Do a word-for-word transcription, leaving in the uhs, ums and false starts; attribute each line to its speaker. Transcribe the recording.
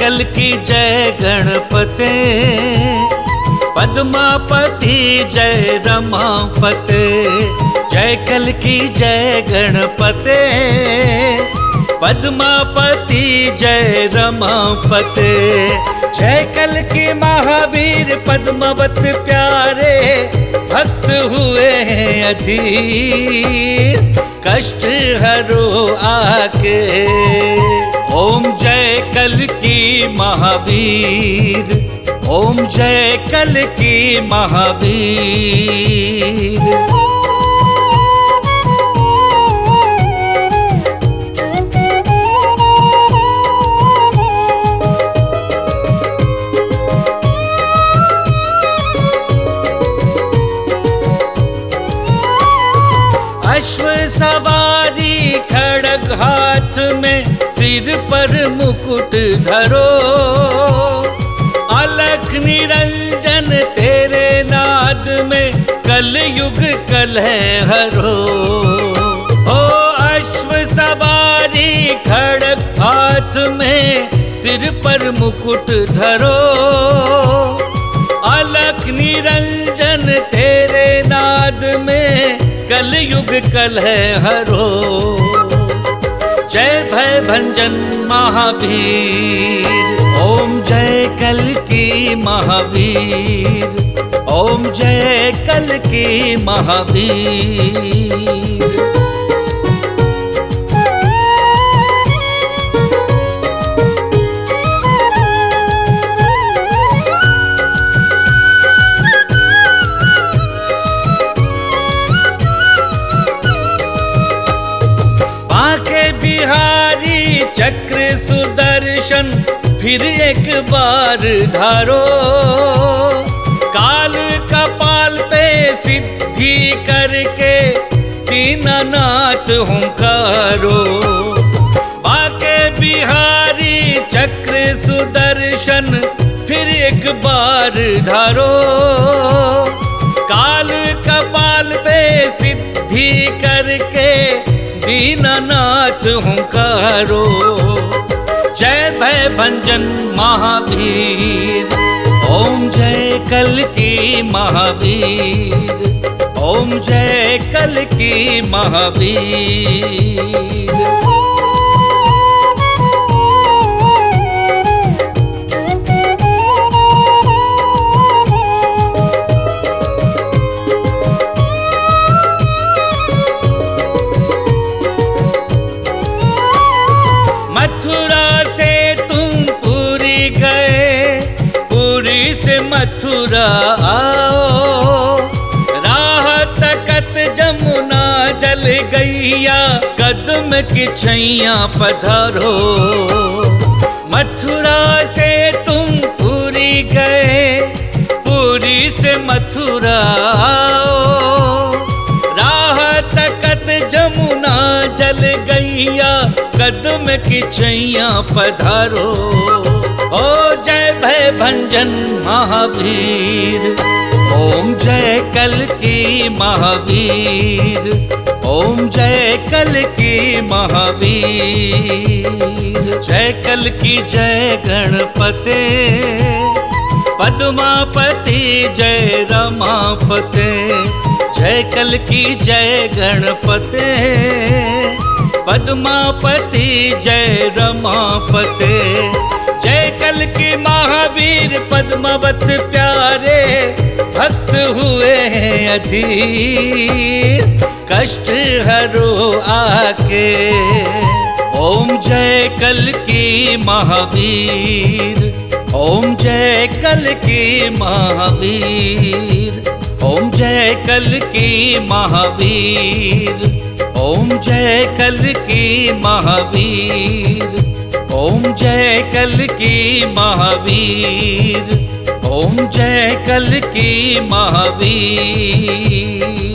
Speaker 1: कल की जय गणपते, पद्मापति जय रमापते। जय कल की जय गणपते, पद्मापति जय रमापते। जय कल की महावीर पद्मावत प्यारे, भक्त हुए हैं अधीर, कष्ट हरो आके। ओम जय कल की महावीर, ओम जय कल की महावीर। अश्व सवारी खड़ग हाथ में, सिर पर मुकुट धरो। अलख निरंजन तेरे नाद में, कल युग कलह हरो। ओ अश्व सवारी खड़ग हाथ में, सिर पर मुकुट धरो। अलख निरंजन तेरे नाद में, कल युग कलह हरो। जय भय भंजन महावीर, ओम जय कल की महावीर, ओम जय कल की महावीर। बिहारी चक्र सुदर्शन, फिर एक बार धारो। काल कपाल पे सिद्धि करके, दीनानाथ हुंकारो। बाके बिहारी चक्र सुदर्शन, फिर एक बार धारो। काल कपाल पे सिद्धि करके, दीनानाथ हुंकारो। जय भय भंजन महावीर, ओम जय कल की महावीर, ओम जय कल की महावीर। मथुरा से तुम पुरी गए, पुरी से मथुरा आओ। राह तकत जमुना जल गैया, कदम की छैया पधारो। मथुरा से तुम पुरी गए, पुरी से मथुरा आओ। राह तकत जमुना जल गैया, कदम की छैया पधारो। ओ जय भय भंजन महावीर, ओम जय कल की महावीर, ओम जय कल की महावीर। जय कल की जय गणपते, पद्मापति जय रमापते। जय कल की जय गणपते, पद्मापति जय रमापते। जय कल की महावीर पद्मावत प्यारे, भक्त हुए हैं अधीर, कष्ट हरो आके। ओम जय कल की महावीर, ओम जय कल की महावीर, ओम जय कल की महावीर, ओम जय कल की महावीर, ओम जय कल की महावीर, ओम जय कल की महावीर।